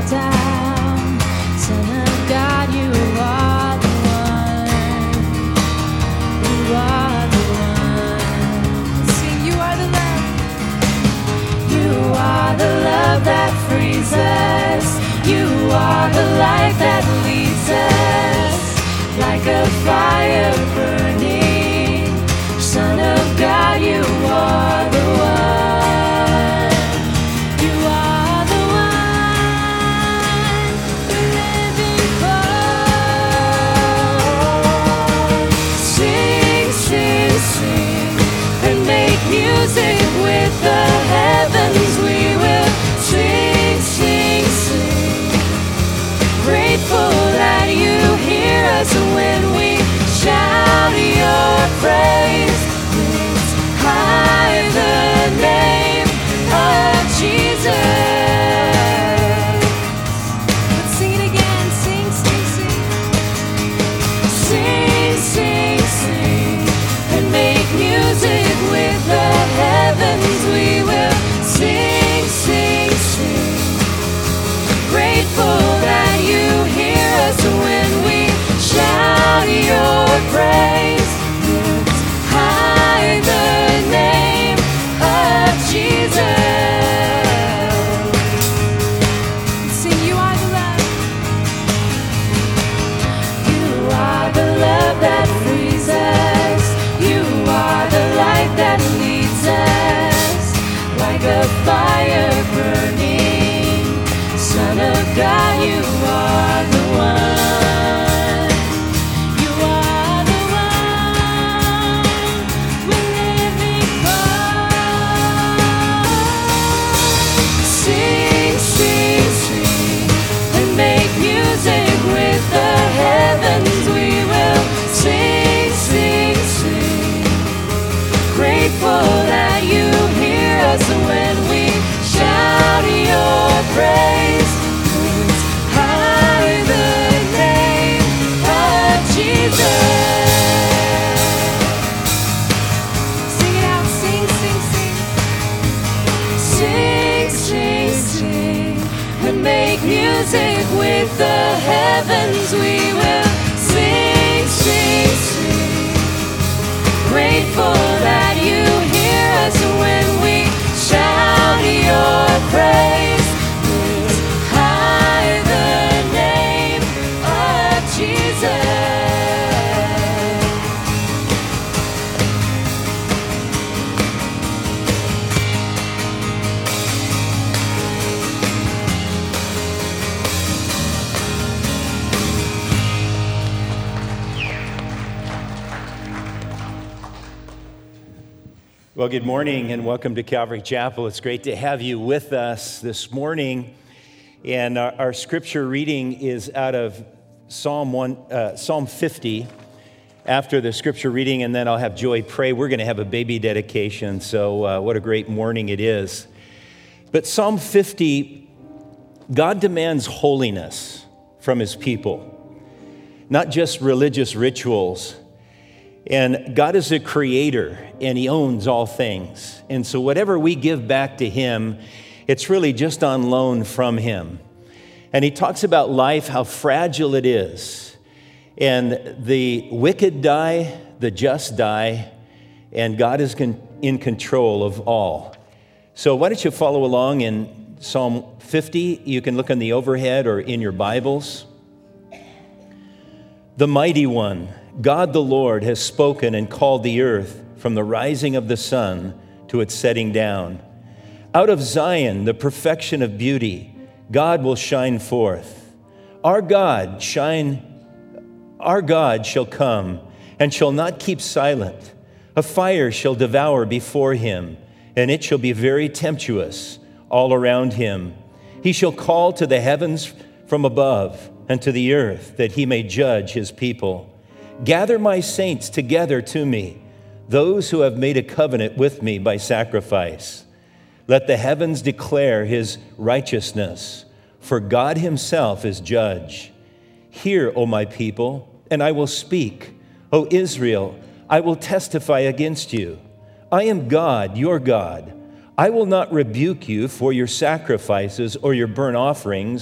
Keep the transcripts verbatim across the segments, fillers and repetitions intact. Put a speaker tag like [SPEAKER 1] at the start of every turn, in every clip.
[SPEAKER 1] fall down. Son of God, you are the one. You are the one. Sing, you are the love. You are the love that frees us. You are the life that leads us. Like a fire burning. Son of God, you are the one. You are the one we're living for. Sing, sing, sing, and make music with the heavens. We will sing, sing, sing. Grateful that you hear us when we shout your praise. Lift high the name of Jesus. Let's sing it again. Sing, sing, sing. Sing, sing, sing. And make music with the heavens. We will sing, sing, sing. Grateful that you hear us when we shout your praise. Lift high the name of Jesus. Sing, you are the love. You are the love that frees us. You are the light that leads us. Like a fire burning. Son of God, you are the one. You are the one we're living for. Sing, sing, sing, and make music with the heavens. We will sing, sing, sing. Grateful that you hear us when we shout your praise. Lift high the name of Jesus. Sing it out, sing, sing, sing. Sing, sing, sing, and make music with the heavens. We will sing, sing, sing. Grateful that you hear us when we shout your praise. Lift high the name of Jesus.
[SPEAKER 2] Well, good morning and welcome to Calvary Chapel. It's great to have you with us this morning. And our, our scripture reading is out of Psalm one, uh, Psalm fifty. After the scripture reading, and then I'll have Joy pray. We're going to have a baby dedication, so uh, what a great morning it is. But Psalm fifty, God demands holiness from his people, not just religious rituals. And God is a creator, and he owns all things. And so whatever we give back to him, it's really just on loan from him. And he talks about life, how fragile it is. And the wicked die, the just die, and God is con- in control of all. So why don't you follow along in Psalm fifty? You can look on the overhead or in your Bibles. The mighty one, God the Lord, has spoken and called the earth from the rising of the sun to its setting down. Out of Zion, the perfection of beauty, God will shine forth. Our God shine, our God shall come and shall not keep silent. A fire shall devour before him, and it shall be very tempestuous all around him. He shall call to the heavens from above and to the earth that he may judge his people. Gather my saints together to me, those who have made a covenant with me by sacrifice. Let the heavens declare his righteousness, for God himself is judge. Hear, O my people, and I will speak. O Israel, I will testify against you. I am God, your God. I will not rebuke you for your sacrifices or your burnt offerings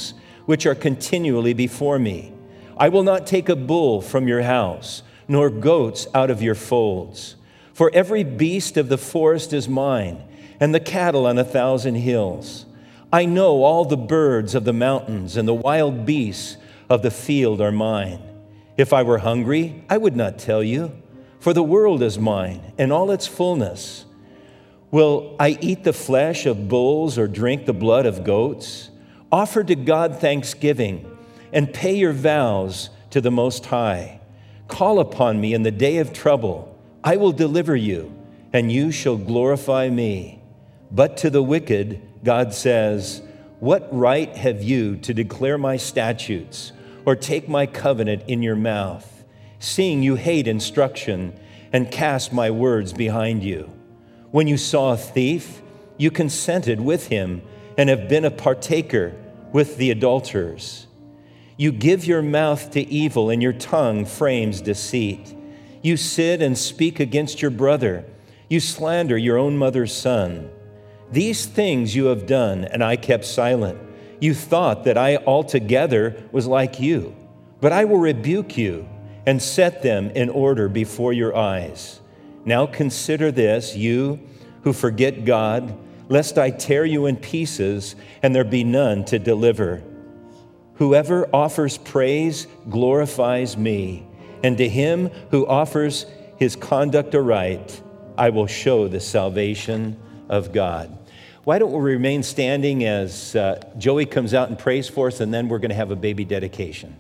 [SPEAKER 2] which are continually before me. I will not take a bull from your house, nor goats out of your folds. For every beast of the forest is mine, and the cattle on a thousand hills. I know all the birds of the mountains, and the wild beasts of the field are mine. If I were hungry, I would not tell you, for the world is mine, and all its fullness. Will I eat the flesh of bulls or drink the blood of goats? Offer to God thanksgiving, and pay your vows to the Most High. Call upon me in the day of trouble. I will deliver you, and you shall glorify me. But to the wicked, God says, what right have you to declare my statutes or take my covenant in your mouth, seeing you hate instruction and cast my words behind you? When you saw a thief, you consented with him and have been a partaker with the adulterers. You give your mouth to evil, and your tongue frames deceit. You sit and speak against your brother. You slander your own mother's son. These things you have done, and I kept silent. You thought that I altogether was like you, but I will rebuke you and set them in order before your eyes. Now consider this, you who forget God, lest I tear you in pieces and there be none to deliver. Whoever offers praise glorifies me, and to him who offers his conduct aright, I will show the salvation of God. Why don't we remain standing as uh, Joey comes out and prays for us, and then we're going to have a baby dedication.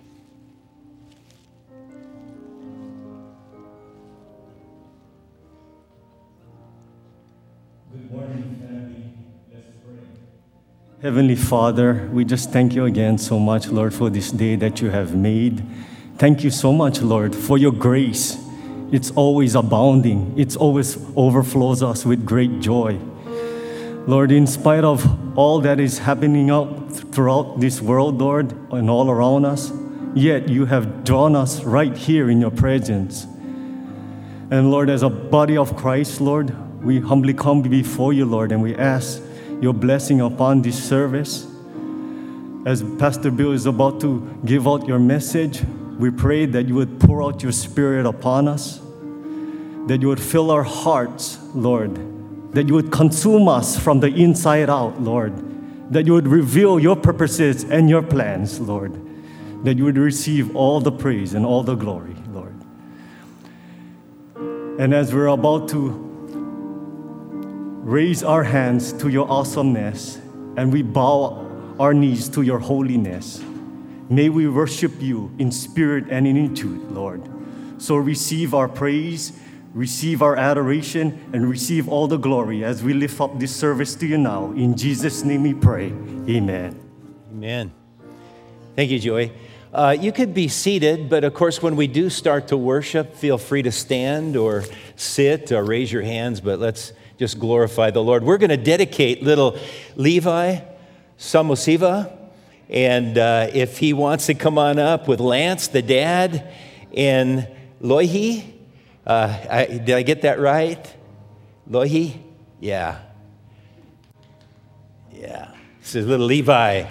[SPEAKER 3] Good morning, family. Let's pray. Heavenly Father, we just thank you again so much, Lord, for this day that you have made. Thank you so much, Lord, for your grace. It's always abounding. It always overflows us with great joy. Lord, in spite of all that is happening out throughout this world, Lord, and all around us, yet you have drawn us right here in your presence. And Lord, as a body of Christ, Lord, we humbly come before you, Lord, and we ask your blessing upon this service. As Pastor Bill is about to give out your message, we pray that you would pour out your Spirit upon us, that you would fill our hearts, Lord, that you would consume us from the inside out, Lord, that you would reveal your purposes and your plans, Lord, that you would receive all the praise and all the glory, Lord. And as we're about to raise our hands to your awesomeness and we bow our knees to your holiness, may we worship you in spirit and in truth, Lord. So receive our praise, receive our adoration, and receive all the glory as we lift up this service to you now. In Jesus' name we pray. Amen.
[SPEAKER 2] Amen. Thank you, Joey. Uh, you could be seated, but of course, when we do start to worship, feel free to stand or sit or raise your hands, but let's just glorify the Lord. We're going to dedicate little Levi Samosiva, and uh, if he wants to come on up with Lance, the dad, and Loihi. Uh, I, did I get that right? Loihi? Yeah. Yeah. This is little Levi.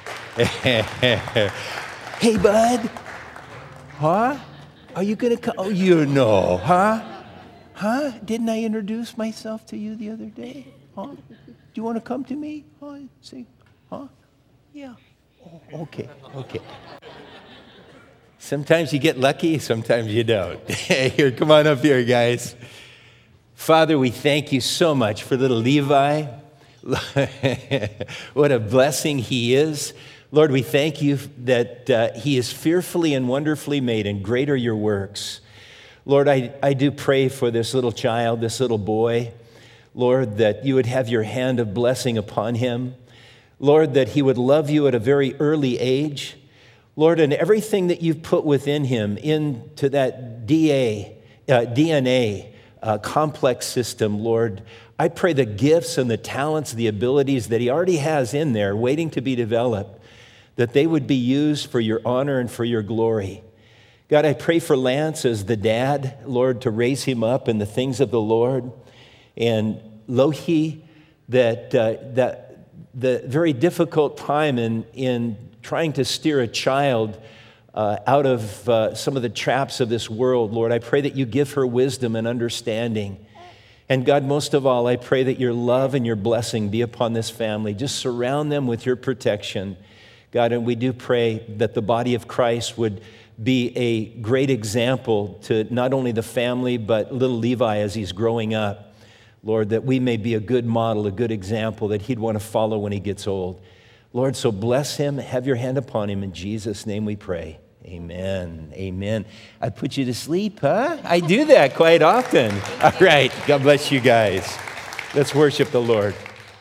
[SPEAKER 2] Hey, bud. Huh? Are you going to come? Oh, you know, huh? Huh? Didn't I introduce myself to you the other day? Huh? Do you want to come to me? Huh? Say, huh? Yeah. Oh, okay, okay. Sometimes you get lucky, sometimes you don't. Here, come on up here, guys. Father, we thank you so much for little Levi. What a blessing he is. Lord, we thank you that uh, he is fearfully and wonderfully made, and great are your works. Lord, I, I do pray for this little child, this little boy. Lord, that you would have your hand of blessing upon him. Lord, that he would love you at a very early age. Lord, and everything that you've put within him into that D A, uh, D N A uh, complex system, Lord, I pray the gifts and the talents, the abilities that he already has in there waiting to be developed, that they would be used for your honor and for your glory. God, I pray for Lance as the dad, Lord, to raise him up in the things of the Lord. And Lohi, that uh, that the very difficult time in, in trying to steer a child uh, out of uh, some of the traps of this world, Lord. I pray that you give her wisdom and understanding. And God, most of all, I pray that your love and your blessing be upon this family. Just surround them with your protection, God. And we do pray that the body of Christ would be a great example to not only the family, but little Levi as he's growing up. Lord, that we may be a good model, a good example that he'd want to follow when he gets old. Lord, so bless him, have your hand upon him. In Jesus' name we pray. Amen. Amen. I put you to sleep, huh? I do that quite often. All right. God bless you guys. Let's worship the Lord.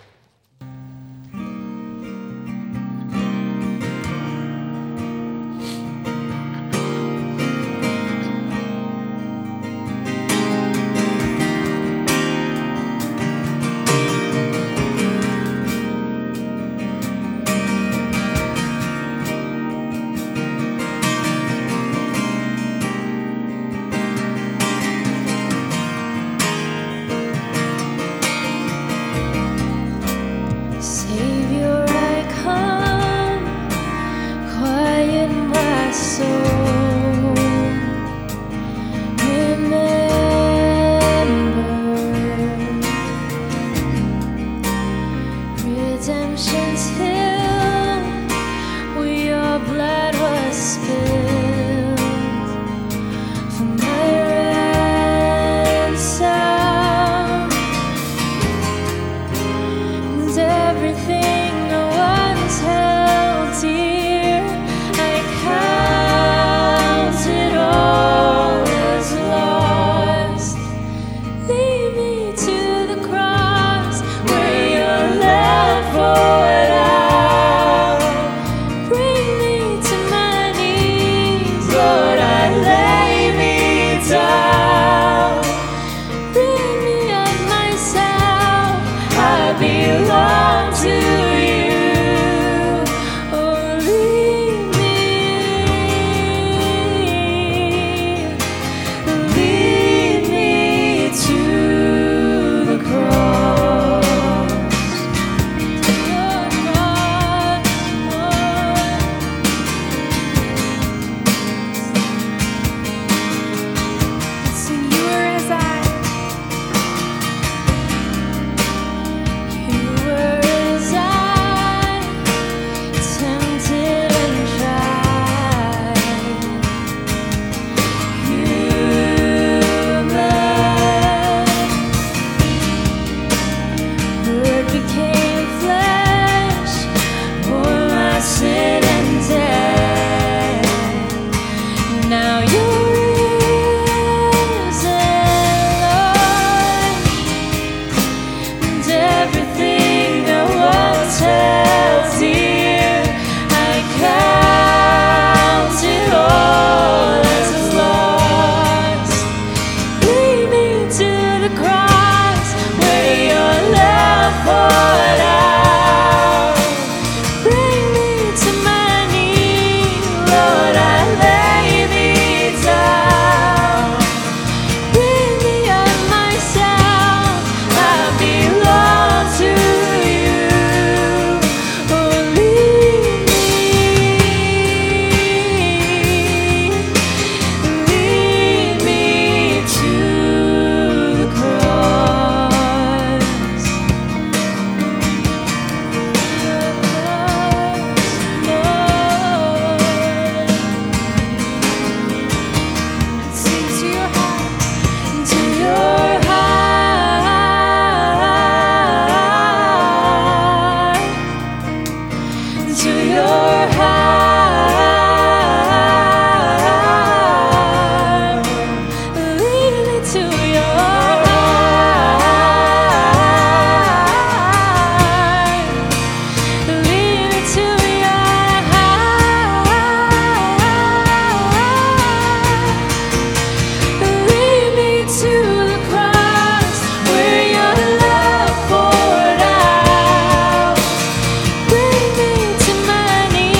[SPEAKER 1] Savior, I come, quiet my soul. Remember redemption's hill, where your blood was spilled for my ransom. And everything I once held dear, I count it all as lost. Lead me to the cross where your love poured out. Bring me to my knees, Lord, I lay me down. Bring me of myself, I belong to you. Oh, lead me, lead me to the cross. To your cross, Lord. Sing, you were as I. You were as I, tempted and tried. Human, Word became flesh, bore my sin and death. Now you're risen, Lord. And everything I once held dear, I count it all as lost. Lead me to the cross where your love poured out. Bring me to my knees, Lord, I lay me down. Bring me of myself, I belong to you. Oh, lead me, lead me to the cross. Lord, sing to your heart, to your heart, to your heart. Lead me to your heart. Lead me to your heart. Lead me to the cross where your love poured out. Bring me to my knees.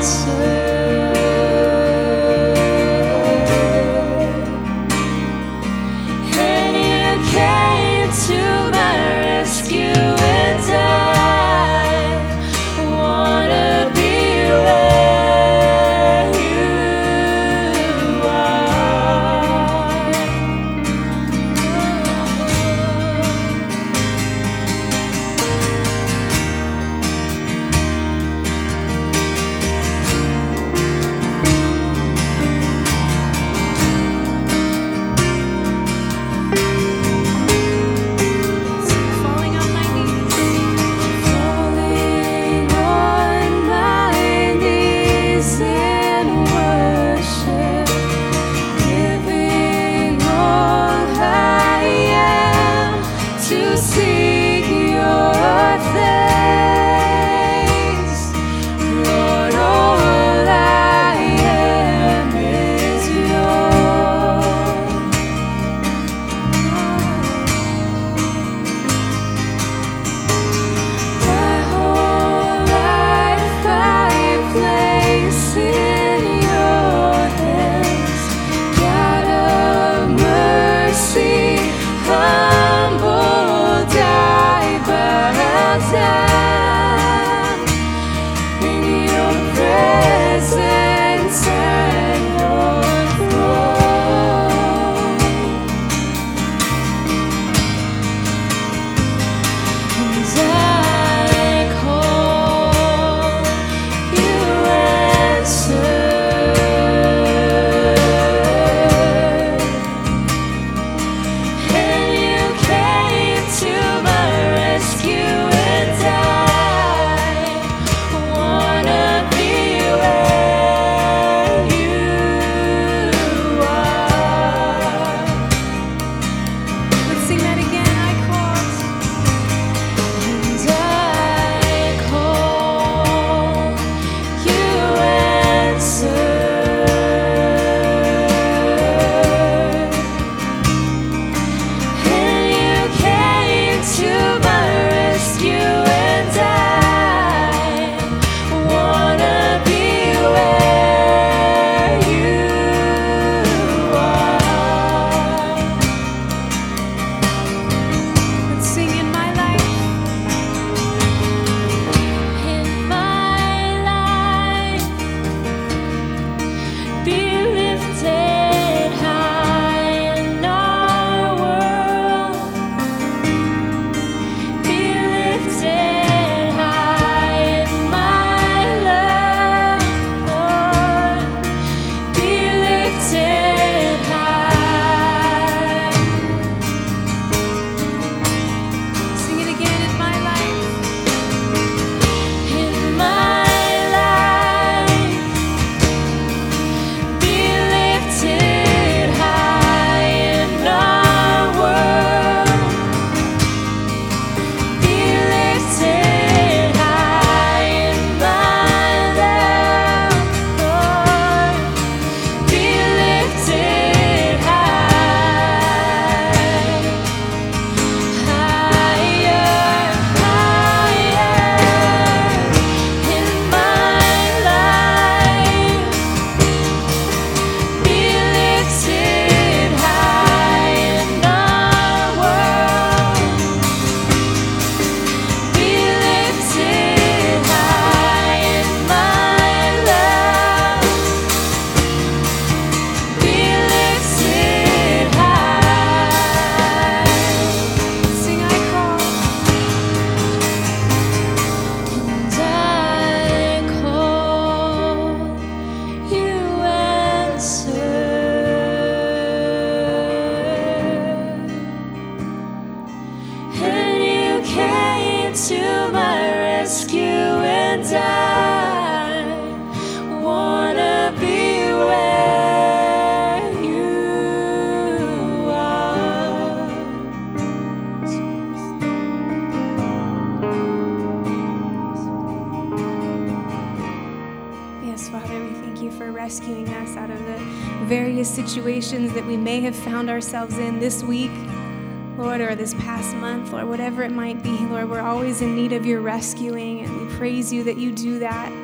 [SPEAKER 4] rescuing us out of the various situations that we may have found ourselves in this week, Lord, or this past month, or whatever it might be. Lord, we're always in need of your rescuing, and we praise you that you do that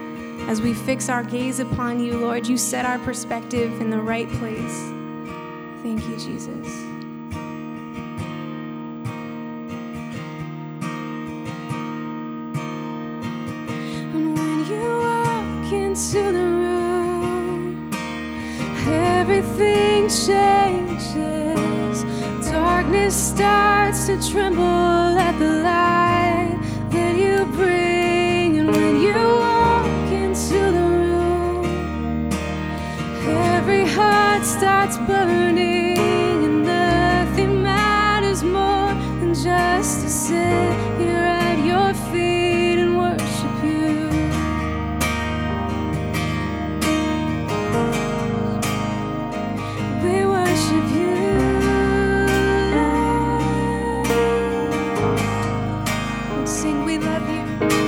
[SPEAKER 4] As we fix our gaze upon you, Lord, you set our perspective in the right place. Thank you, Jesus. And when you walk into the room, everything changes. Darkness starts to tremble at the light that you bring. And when you walk into the room, every heart starts burning, and nothing matters more than just to sit here at your feet and worship you. We worship you. Let's sing, we love you.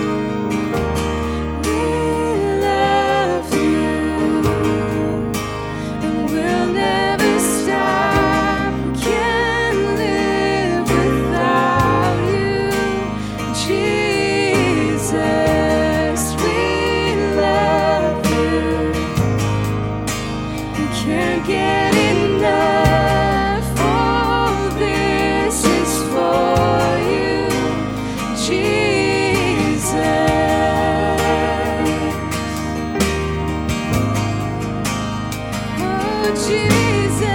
[SPEAKER 4] We love you, and we'll never stop. We can't live without you, Jesus. We love you. We can't get enough. All this is for you, Jesus. Oh, Jesus.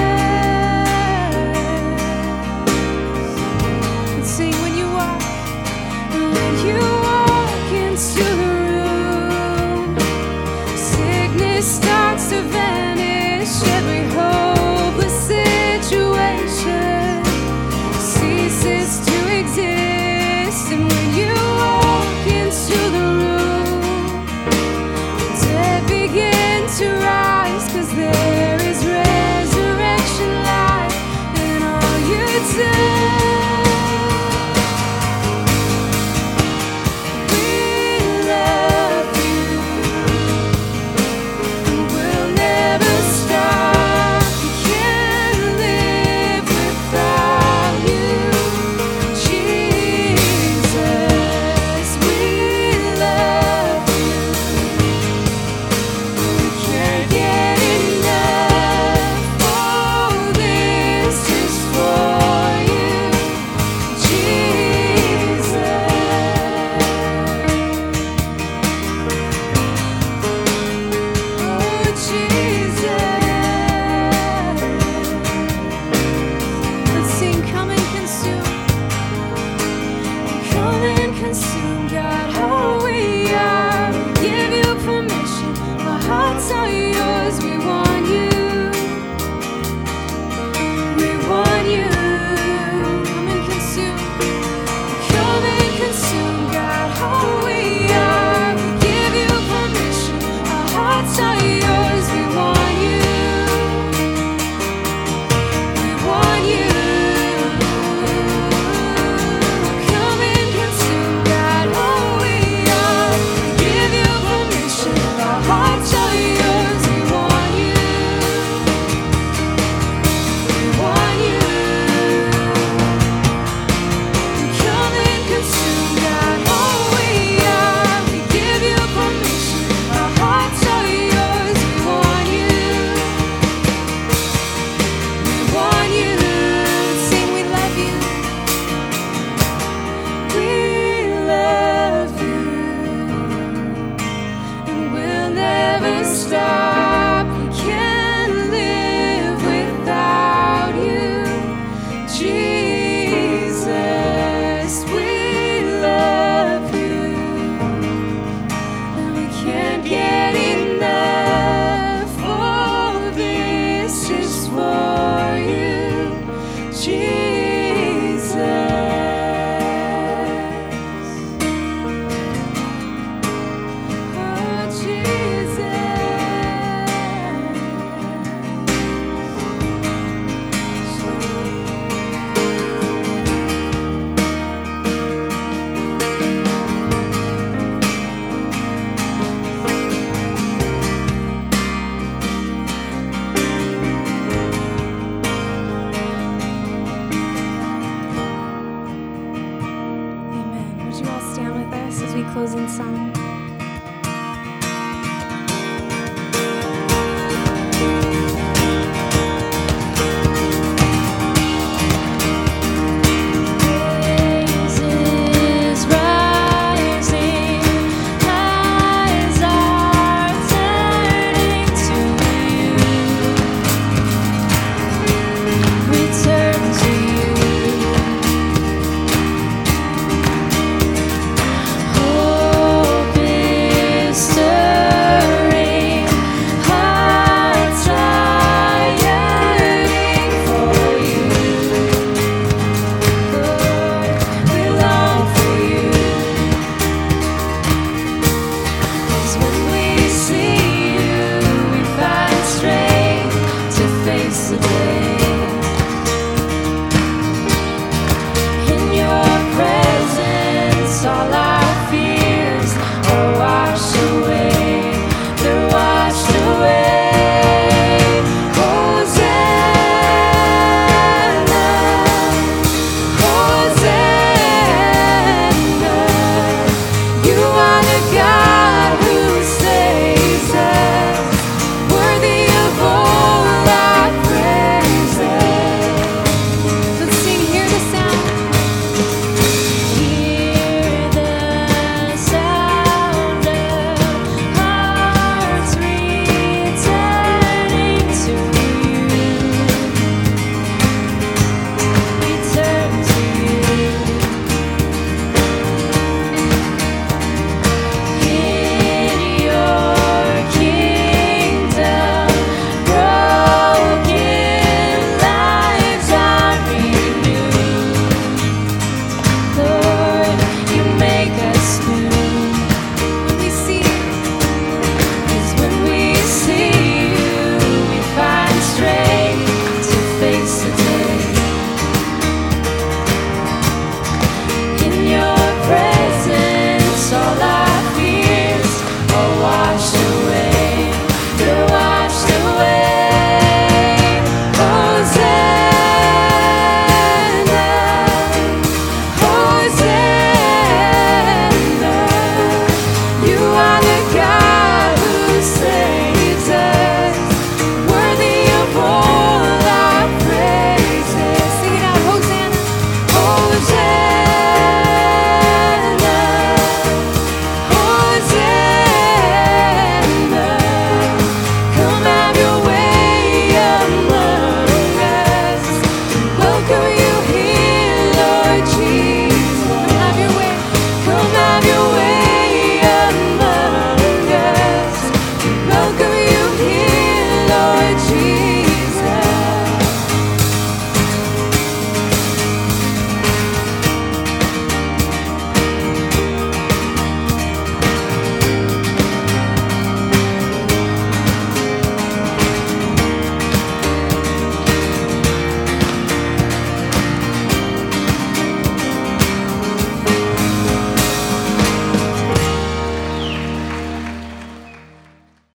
[SPEAKER 4] Let's sing, when you walk, when you walk into the room, sickness starts to vanish. Every hopeless situation ceases to exist. And when you walk into the room, the dead begin to rise, 'cause there is resurrection life in all you do. We love you, and we'll never stop. We can't live without you, Jesus. We love you. We can't get enough. All this is for you, Jesus. Oh, Jesus. Let's sing, come and consume. Come and consume, God, all we are. We give you permission. Our hearts are yours. We want you. We want you. Come and consume. Come and consume, God, all we are. We give you permission. Our hearts are yours. We want you. We want you. Come and consume, God, all we are. We give you permission. Our hearts are yours. We want you. We want you. Come and consume, God, all we are. We give you permission. Our hearts are yours. We want you. We want you. Sing, we love you. We love you, and we'll never stop.